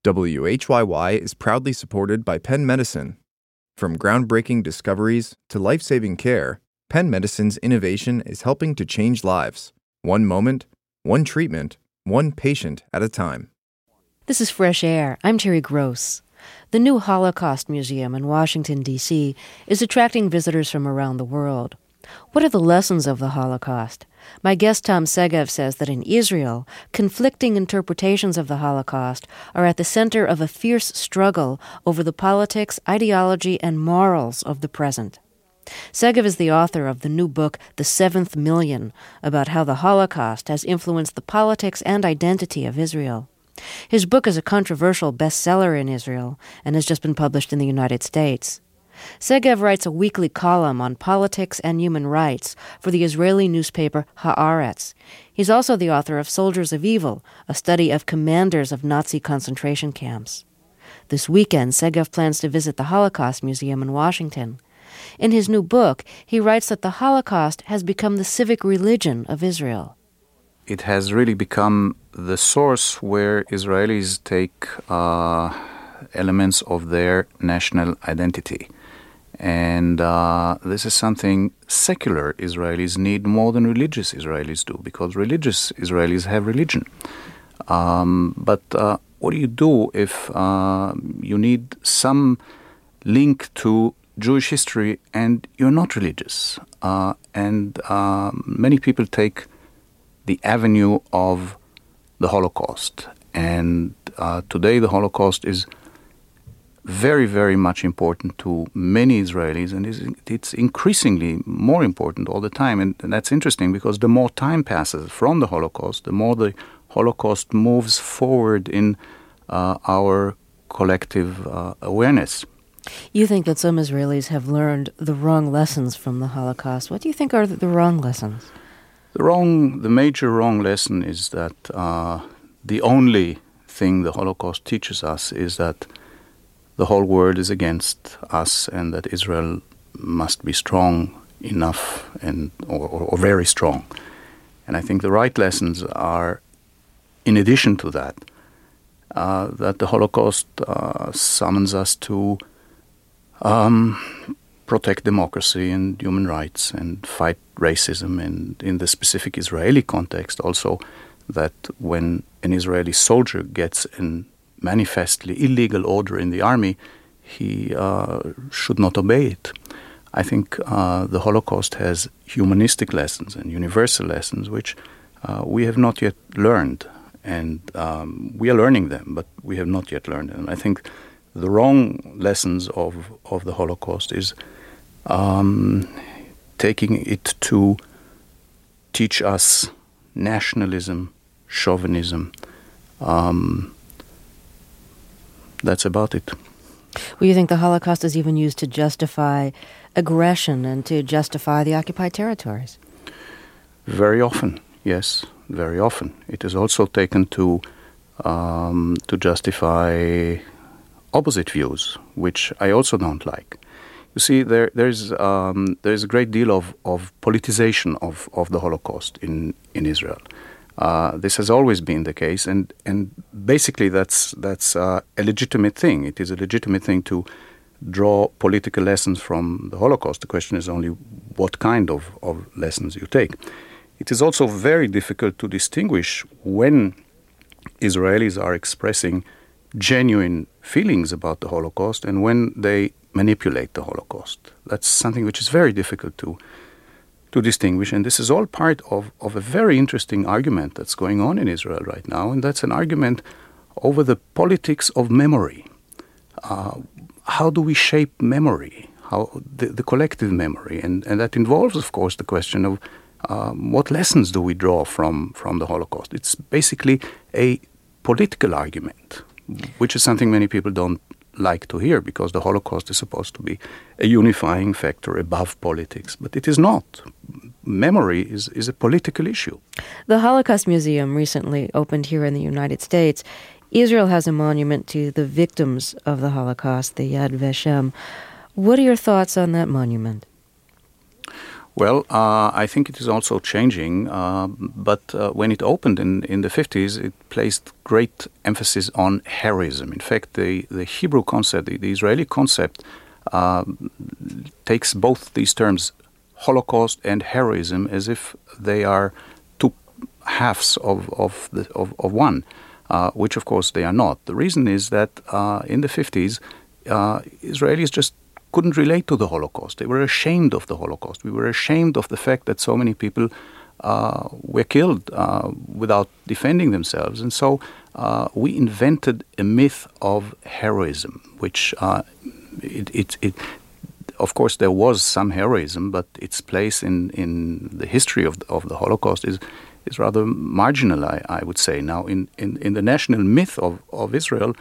WHYY is proudly supported by Penn Medicine. From groundbreaking discoveries to life-saving care, Penn Medicine's innovation is helping to change lives. One moment, one treatment, one patient at a time. This is Fresh Air. I'm Terry Gross. The new Holocaust Museum in Washington, D.C. is attracting visitors from around the world. What are the lessons of the Holocaust? My guest Tom Segev says that in Israel, conflicting interpretations of the Holocaust are at the center of a fierce struggle over the politics, ideology, and morals of the present. Segev is the author of the new book, The Seventh Million, about how the Holocaust has influenced the politics and identity of Israel. His book is a controversial bestseller in Israel and has just been published in the United States. Segev writes a weekly column on politics and human rights for the Israeli newspaper Haaretz. He's also the author of Soldiers of Evil, a study of commanders of Nazi concentration camps. This weekend, Segev plans to visit the Holocaust Museum in Washington. In his new book, he writes that the Holocaust has become the civic religion of Israel. It has really become the source where Israelis take elements of their national identity. And this is something secular Israelis need more than religious Israelis do, because religious Israelis have religion. But what do you do if you need some link to Jewish history and you're not religious? And many people take the avenue of the Holocaust. And today the Holocaust is very, very much important to many Israelis, and it's increasingly more important all the time. And that's interesting because the more time passes from the Holocaust, the more the Holocaust moves forward in our collective awareness. You think that some Israelis have learned the wrong lessons from the Holocaust. What do you think are the wrong lessons? The major wrong lesson is that the only thing the Holocaust teaches us is that the whole world is against us and that Israel must be strong enough or very strong. And I think the right lessons are, in addition to that, that the Holocaust summons us to protect democracy and human rights and fight racism, and in the specific Israeli context also, that when an Israeli soldier gets an manifestly illegal order in the army, he should not obey it. I think the Holocaust has humanistic lessons and universal lessons which we have not yet learned, and we are learning them, but we have not yet learned them. I think the wrong lessons of the Holocaust is taking it to teach us nationalism, chauvinism. That's about it. Well, you think the Holocaust is even used to justify aggression and to justify the occupied territories? Very often, yes, very often. It is also taken to justify opposite views, which I also don't like. You see, there's a great deal of politicization of the Holocaust in Israel. This has always been the case, and basically that's a legitimate thing. It is a legitimate thing to draw political lessons from the Holocaust. The question is only what kind of lessons you take. It is also very difficult to distinguish when Israelis are expressing genuine feelings about the Holocaust and when they manipulate the Holocaust. That's something which is very difficult to distinguish, and this is all part of a very interesting argument that's going on in Israel right now, and that's an argument over the politics of memory. How do we shape memory? How the collective memory, and that involves, of course, the question of what lessons do we draw from the Holocaust? It's basically a political argument, which is something many people don't like to hear, because the Holocaust is supposed to be a unifying factor above politics, but it is not. Memory is a political issue. The Holocaust Museum recently opened here in the United States. Israel has a monument to the victims of the Holocaust, the Yad Vashem. What are your thoughts on that monument? Well, I think it is also changing, but when it opened in the 50s, it placed great emphasis on heroism. In fact, the Hebrew concept, the Israeli concept, takes both these terms, Holocaust and heroism, as if they are two halves of one, which of course they are not. The reason is that in the 50s, Israelis just couldn't relate to the Holocaust. They were ashamed of the Holocaust. We were ashamed of the fact that so many people were killed without defending themselves. And so we invented a myth of heroism, which of course there was some heroism, but its place in the history of the Holocaust is rather marginal, I would say. Now, in the national myth of Israel,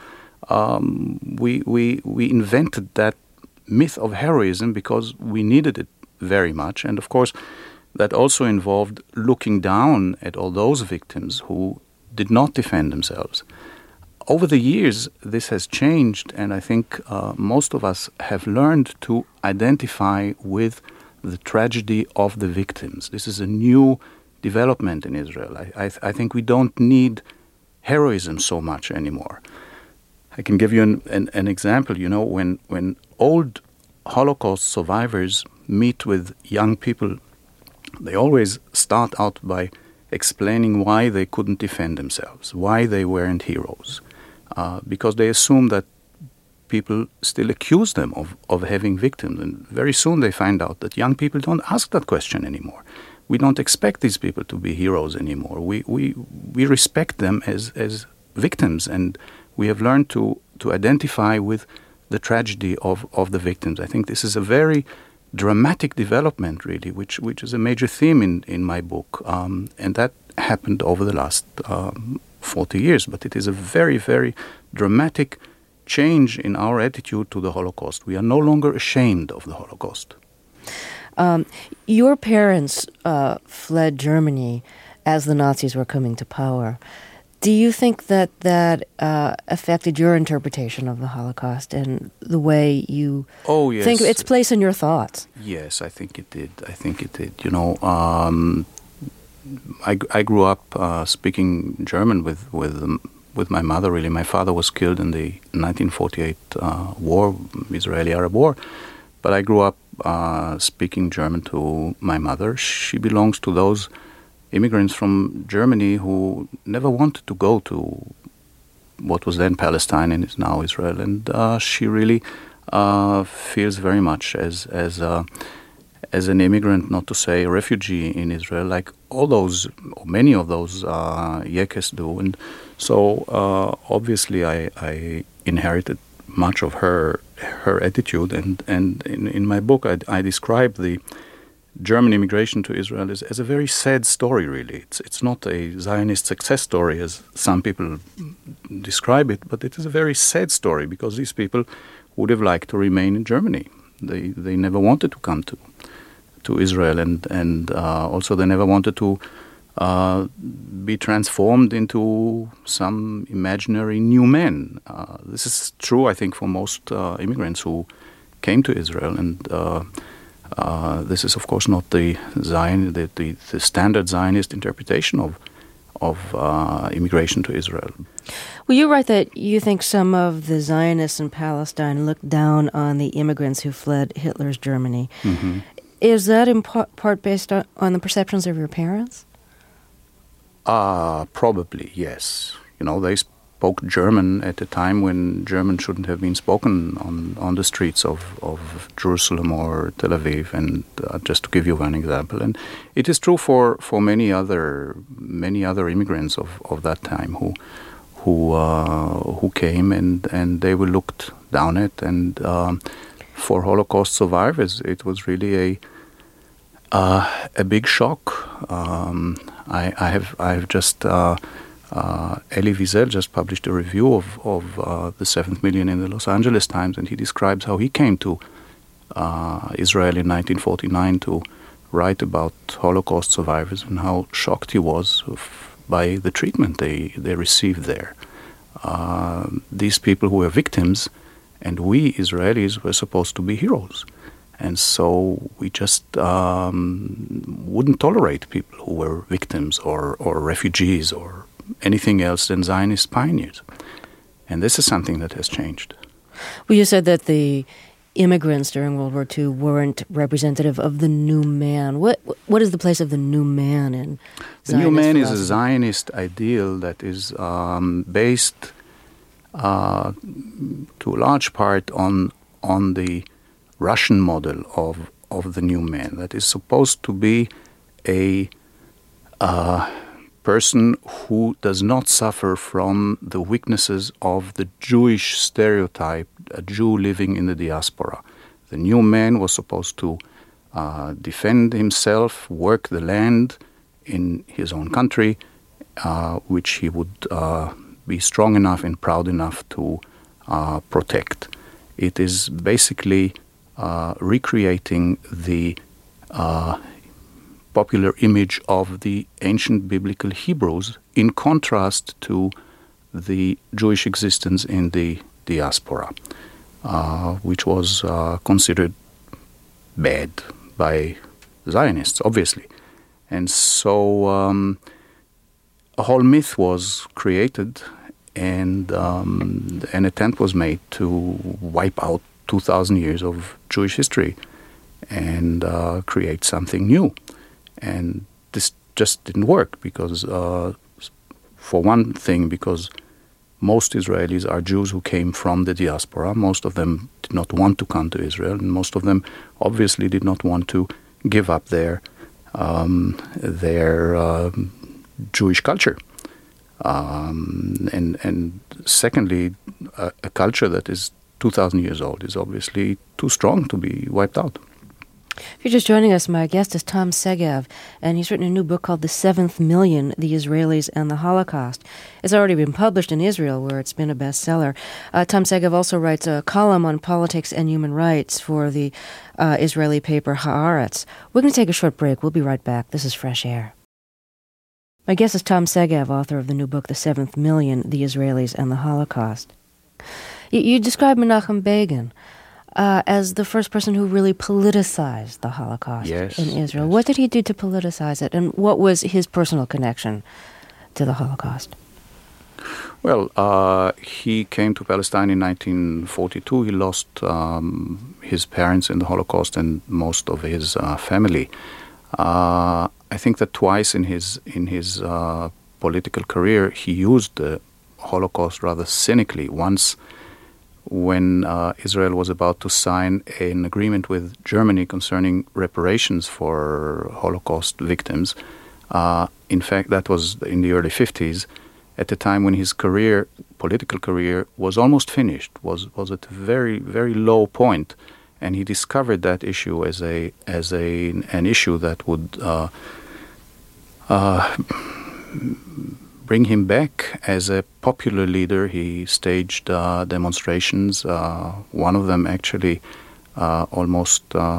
we invented that myth of heroism because we needed it very much. And of course, that also involved looking down at all those victims who did not defend themselves. Over the years, this has changed, and I think most of us have learned to identify with the tragedy of the victims. This is a new development in Israel. I think we don't need heroism so much anymore. I can give you an example. You know, when old Holocaust survivors meet with young people, they always start out by explaining why they couldn't defend themselves, why they weren't heroes, because they assume that people still accuse them of having victims. And very soon they find out that young people don't ask that question anymore. We don't expect these people to be heroes anymore. We respect them as victims, and we have learned to identify with the tragedy of the victims. I think this is a very dramatic development, really, which is a major theme in my book. And that happened over the last 40 years. But it is a very, very dramatic change in our attitude to the Holocaust. We are no longer ashamed of the Holocaust. Your parents fled Germany as the Nazis were coming to power. Do you think that affected your interpretation of the Holocaust and the way you think its place in your thoughts? Yes, I think it did. You know, I grew up speaking German with my mother. Really, my father was killed in the 1948 war, Israeli-Arab War. But I grew up speaking German to my mother. She belongs to those immigrants from Germany who never wanted to go to what was then Palestine and is now Israel. And she really feels very much as an immigrant, not to say a refugee in Israel, like all those, or many of those Yekes do. And so obviously I inherited much of her attitude. And in my book I describe the German immigration to Israel as a very sad story, really. It's not a Zionist success story as some people describe it, but it is a very sad story because these people would have liked to remain in Germany. They never wanted to come to Israel, and also they never wanted to be transformed into some imaginary new man. This is true, I think, for most immigrants who came to Israel, and this is, of course, not the standard Zionist interpretation of immigration to Israel. Well, you write that you think some of the Zionists in Palestine looked down on the immigrants who fled Hitler's Germany. Mm-hmm. Is that in part based on the perceptions of your parents? Probably, yes. You know, they spoke German at a time when German shouldn't have been spoken on the streets of Jerusalem or Tel Aviv, and just to give you one example. And it is true for many other immigrants of that time who came and they were looked down at. And for Holocaust survivors, it was really a big shock. I have just Elie Wiesel just published a review of The Seventh Million in the Los Angeles Times, and he describes how he came to Israel in 1949 to write about Holocaust survivors and how shocked he was by the treatment they received there. These people who were victims, and we Israelis were supposed to be heroes. And so we just wouldn't tolerate people who were victims or refugees or anything else than Zionist pioneers. And this is something that has changed. Well, you said that the immigrants during World War II weren't representative of the new man. What is the place of the new man in Zionist The new man philosophy? is a Zionist ideal that is based to a large part on the Russian model of the new man. That is supposed to be a person who does not suffer from the weaknesses of the Jewish stereotype, a Jew living in the diaspora. The new man was supposed to defend himself, work the land in his own country, which he would be strong enough and proud enough to protect. It is basically recreating the popular image of the ancient biblical Hebrews in contrast to the Jewish existence in the diaspora, which was considered bad by Zionists, obviously. And so a whole myth was created, and an attempt was made to wipe out 2,000 years of Jewish history and create something new. And this just didn't work because, for one thing, because most Israelis are Jews who came from the diaspora. Most of them did not want to come to Israel, and most of them obviously did not want to give up their Jewish culture. And secondly, a culture that is 2,000 years old is obviously too strong to be wiped out. If you're just joining us, my guest is Tom Segev, and he's written a new book called The Seventh Million, The Israelis and the Holocaust. It's already been published in Israel, where it's been a bestseller. Tom Segev also writes a column on politics and human rights for the Israeli paper Haaretz. We're going to take a short break. We'll be right back. This is Fresh Air. My guest is Tom Segev, author of the new book, The Seventh Million, The Israelis and the Holocaust. You describe Menachem Begin as the first person who really politicized the Holocaust in Israel. Yes. What did he do to politicize it, and what was his personal connection to the Holocaust? Well, he came to Palestine in 1942. He lost his parents in the Holocaust and most of his family. I think that twice in his political career he used the Holocaust rather cynically. Once, when Israel was about to sign an agreement with Germany concerning reparations for Holocaust victims. In fact, that was in the early 50s, at the time when his political career, was almost finished, was at a very, very low point, and he discovered that issue as an issue that would bring him back as a popular leader. He staged demonstrations. One of them actually almost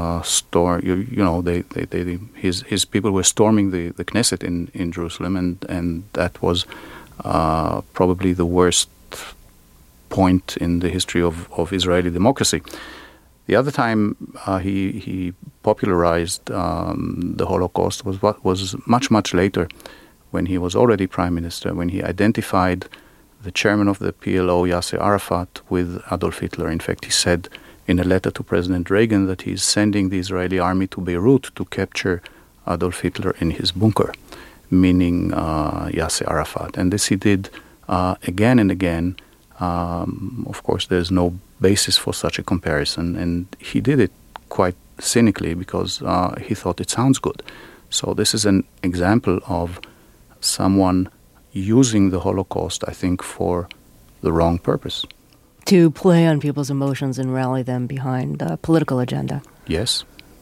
his people were storming the Knesset in Jerusalem, and that was probably the worst point in the history of Israeli democracy. The other time he popularized the Holocaust was much later, when he was already prime minister, when he identified the chairman of the PLO, Yasser Arafat, with Adolf Hitler. In fact, he said in a letter to President Reagan that he's sending the Israeli army to Beirut to capture Adolf Hitler in his bunker, meaning Yasser Arafat. And this he did again and again. Of course, there's no basis for such a comparison, and he did it quite cynically because he thought it sounds good. So this is an example of someone using the Holocaust, I think, for the wrong purpose. To play on people's emotions and rally them behind a political agenda. Yes.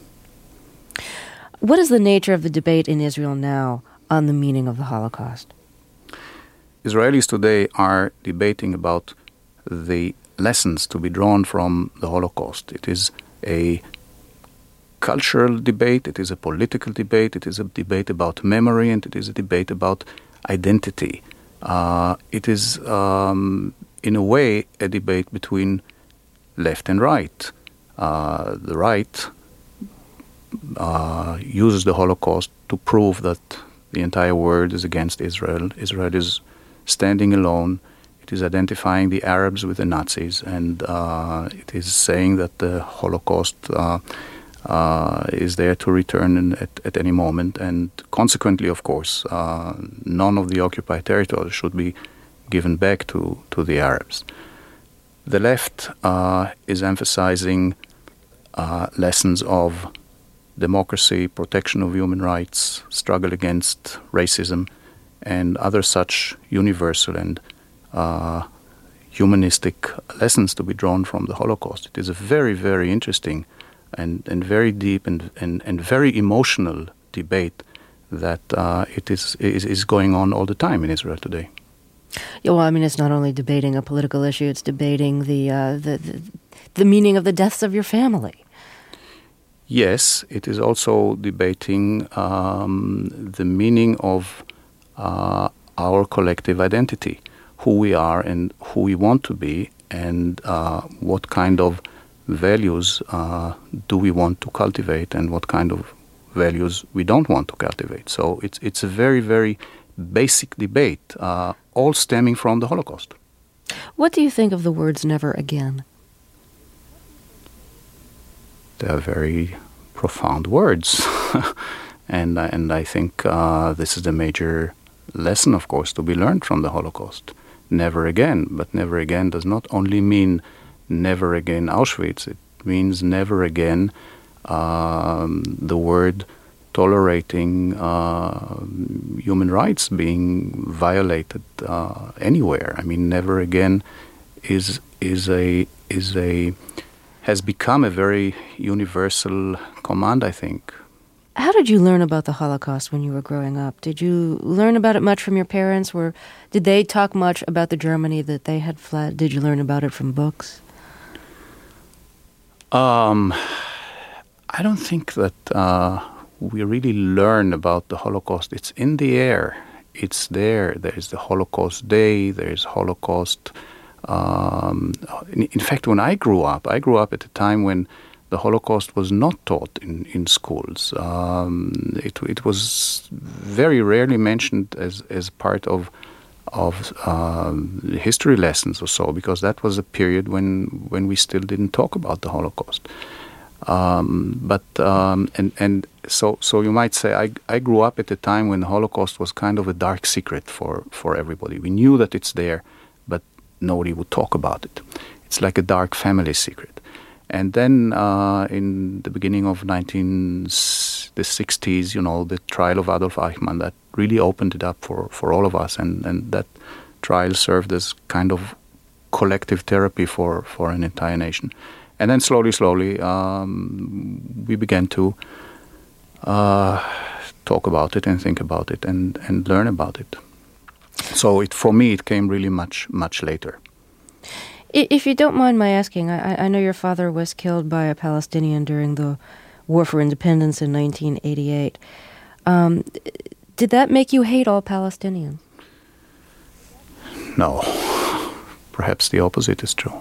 What is the nature of the debate in Israel now on the meaning of the Holocaust? Israelis today are debating about the lessons to be drawn from the Holocaust. It is a cultural debate, it is a political debate, it is a debate about memory, and it is a debate about identity. It is, in a way, a debate between left and right. The right uses the Holocaust to prove that the entire world is against Israel. Israel is standing alone. It is identifying the Arabs with the Nazis, and it is saying that the Holocaust is there to return at any moment. And consequently, of course, none of the occupied territories should be given back to the Arabs. The left is emphasizing lessons of democracy, protection of human rights, struggle against racism, and other such universal and humanistic lessons to be drawn from the Holocaust. It is a very, very interesting and very deep and very emotional debate that it is going on all the time in Israel today. Yeah, well, I mean, it's not only debating a political issue; it's debating the meaning of the deaths of your family. Yes, it is also debating the meaning of our collective identity, who we are and who we want to be, and what kind of values do we want to cultivate, and what kind of values we don't want to cultivate. So it's a very, very basic debate, all stemming from the Holocaust. What do you think of the words "never again"? They are very profound words, and I think this is the major lesson, of course, to be learned from the Holocaust. Never again, but never again does not only mean never again Auschwitz. It means never again the word tolerating human rights being violated anywhere. I mean, never again has become a very universal command, I think. How did you learn about the Holocaust when you were growing up? Did you learn about it much from your parents? Did they talk much about the Germany that they had fled? Did you learn about it from books? I don't think that we really learn about the Holocaust. It's in the air. It's there. There is the Holocaust Day. There is Holocaust. In fact, when I grew up at a time when the Holocaust was not taught in schools. It was very rarely mentioned as part of history lessons or so, because that was a period when we still didn't talk about the Holocaust. So you might say I grew up at a time when the Holocaust was kind of a dark secret for everybody. We knew that it's there, but nobody would talk about it. It's like a dark family secret. And then in the beginning of the 60s, the trial of Adolf Eichmann, that really opened it up for all of us. And that trial served as kind of collective therapy for an entire nation. And then slowly, we began to talk about it and think about it and learn about it. So for me, it came really much, much later. If you don't mind my asking, I know your father was killed by a Palestinian during the War for Independence in 1988. Did that make you hate all Palestinians? No. Perhaps the opposite is true.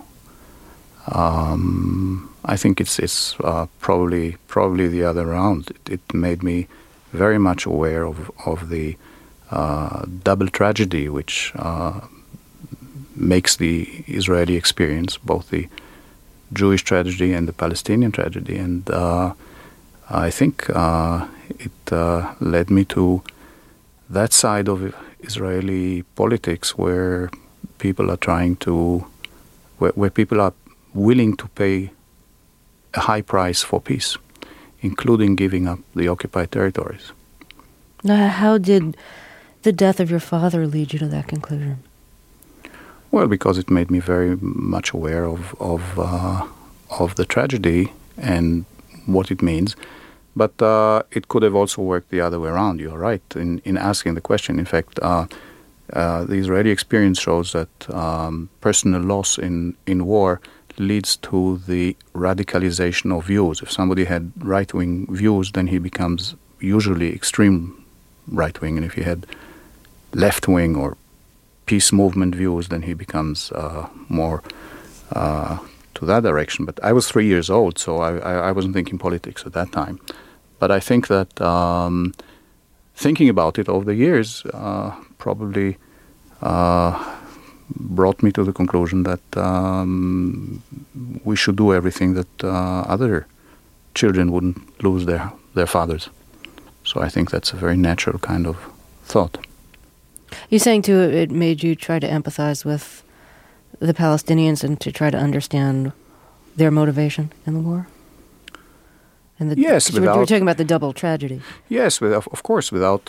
I think it's probably the other round. It made me very much aware of the double tragedy which makes the Israeli experience, both the Jewish tragedy and the Palestinian tragedy. And I think it led me to that side of Israeli politics where people are where people are willing to pay a high price for peace, including giving up the occupied territories. Now, how did the death of your father lead you to that conclusion? Well, because it made me very much aware of the tragedy and what it means. But it could have also worked the other way around. You're right in asking the question. In fact, the Israeli experience shows that personal loss in war leads to the radicalization of views. If somebody had right-wing views, then he becomes usually extreme right-wing. And if he had left-wing or peace movement views, then he becomes more to that direction. But I was 3 years old, so I wasn't thinking politics at that time. But I think that thinking about it over the years probably brought me to the conclusion that we should do everything that other children wouldn't lose their fathers. So I think that's a very natural kind of thought. You're saying, too, it made you try to empathize with the Palestinians and to try to understand their motivation in the war? And yes, we're talking about the double tragedy. Yes, of course, without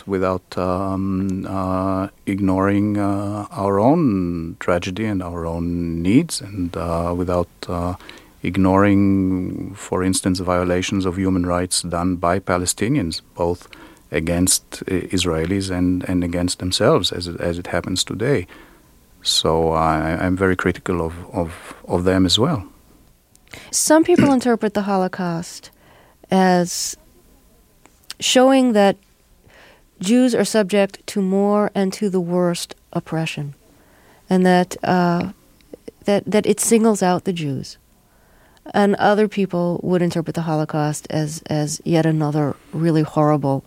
ignoring our own tragedy and our own needs, and without ignoring, for instance, violations of human rights done by Palestinians, both against Israelis and against themselves, as it happens today. So I'm very critical of them as well. Some people interpret the Holocaust as showing that Jews are subject to more and to the worst oppression, and that that it singles out the Jews. And other people would interpret the Holocaust as yet another really horrible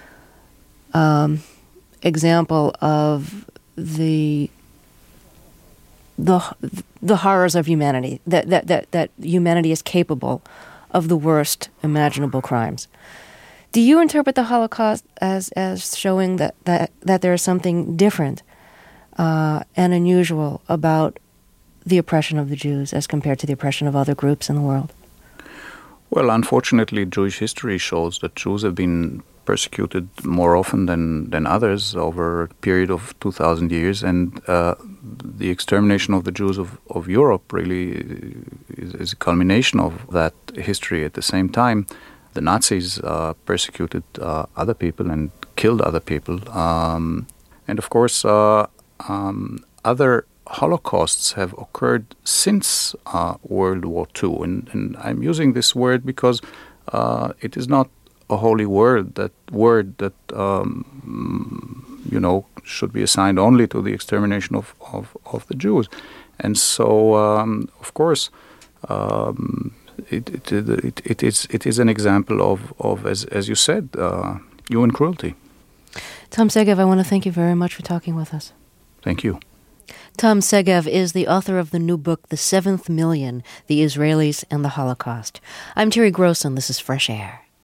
example of the horrors of humanity, that humanity is capable of the worst imaginable crimes. Do you interpret the Holocaust as showing that there is something different and unusual about the oppression of the Jews as compared to the oppression of other groups in the world? Well, unfortunately, Jewish history shows that Jews have been persecuted more often than others over a period of 2,000 years, and the extermination of the Jews of Europe really is a culmination of that history. At the same time, the Nazis persecuted other people and killed other people. And of course, other Holocausts have occurred since World War II. And I'm using this word because it is not a holy word that should be assigned only to the extermination of the Jews. And so, of course, it is an example of as you said, human cruelty. Tom Segev, I want to thank you very much for talking with us. Thank you. Tom Segev is the author of the new book, The Seventh Million, The Israelis and the Holocaust. I'm Terry Gross, and this is Fresh Air.